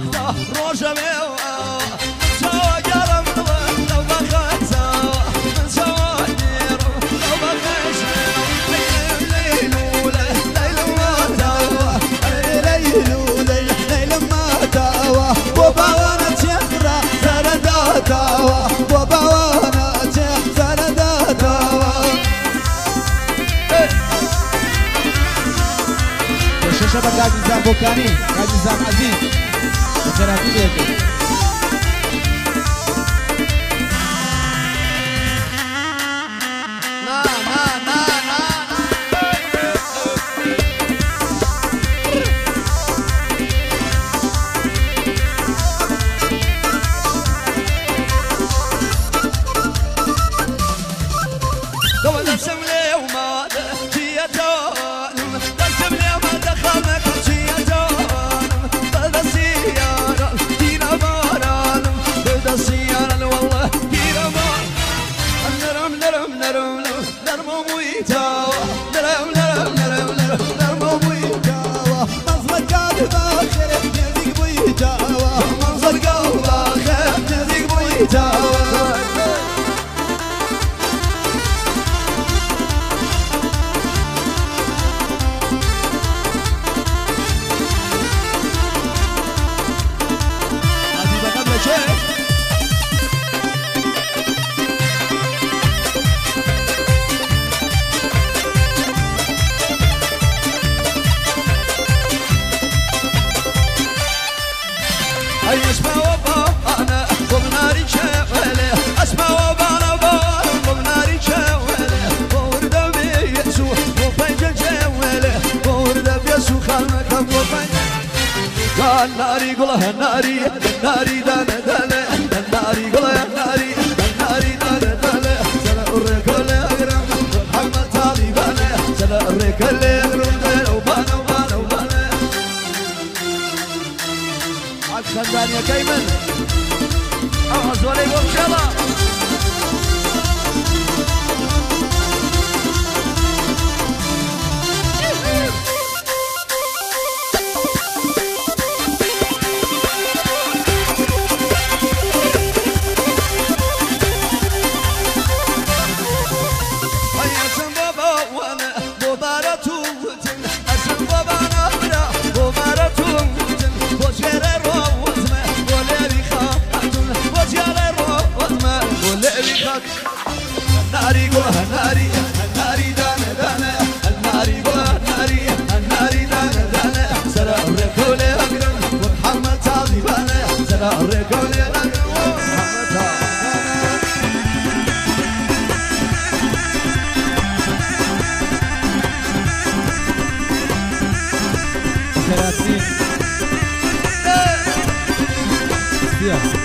روجا ميو سوا قرم لو بخيت من سوا دير لو بخيت ليل ما تاوى ليل ما تاوى وبوانا تيخرا زردا تاوى وبوانا زردا تاوى شباب عزيزان بوكاني عزيزان عزيز بخيراتي ليكم ناري قولها ناري ناري دانا دانا ناري قولها ناري ناري دانا دانا سلا الرجال أجرم محمد طالبانا سلا الرجال أجرم وبانا وبانا وبانا عكس ثانية كيمن أعز عليكم شلا ناري قولها ناري ناري دانا دانا الناري قولها ناري الناري دانا دانا سلا الرجال أجرم محمد طالبانا سلا الرجال أجرم محمد طالبانا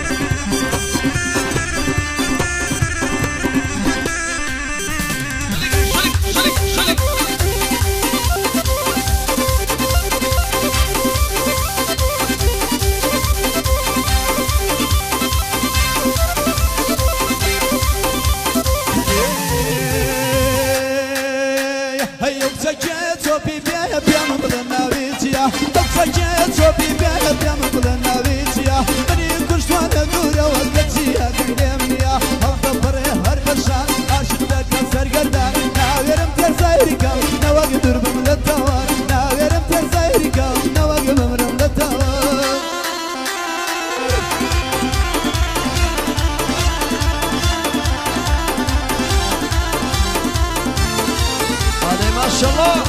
ما شاء الله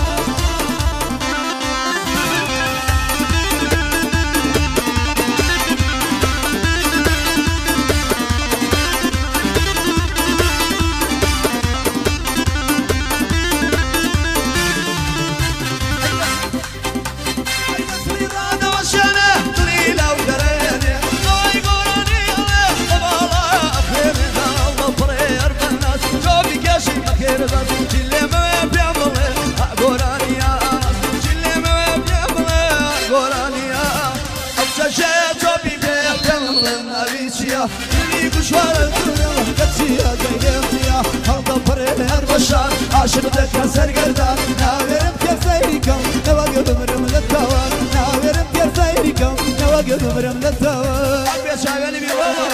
عاشق دكا سرقردان ناورم كيف زيركم نواقب مرم للتوان ناورم كيف زيركم نواقب وقت برم للتوا يا شاغلي بيوما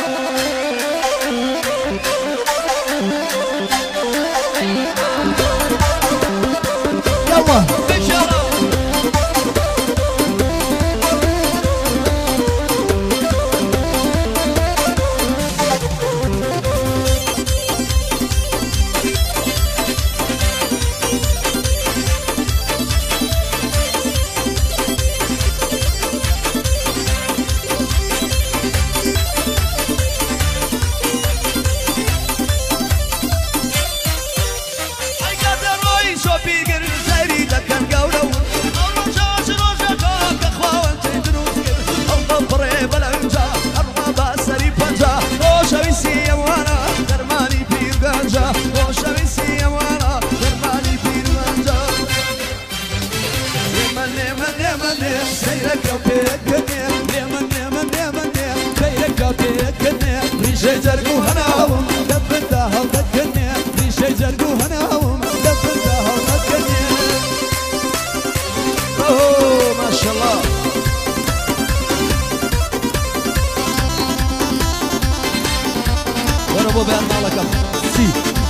يلا شجرقو هناهم دبنتها وذكرني في شجرقو هناهم دبنتها وذكرني اوه ما شاء الله ضربوا بأن لك سي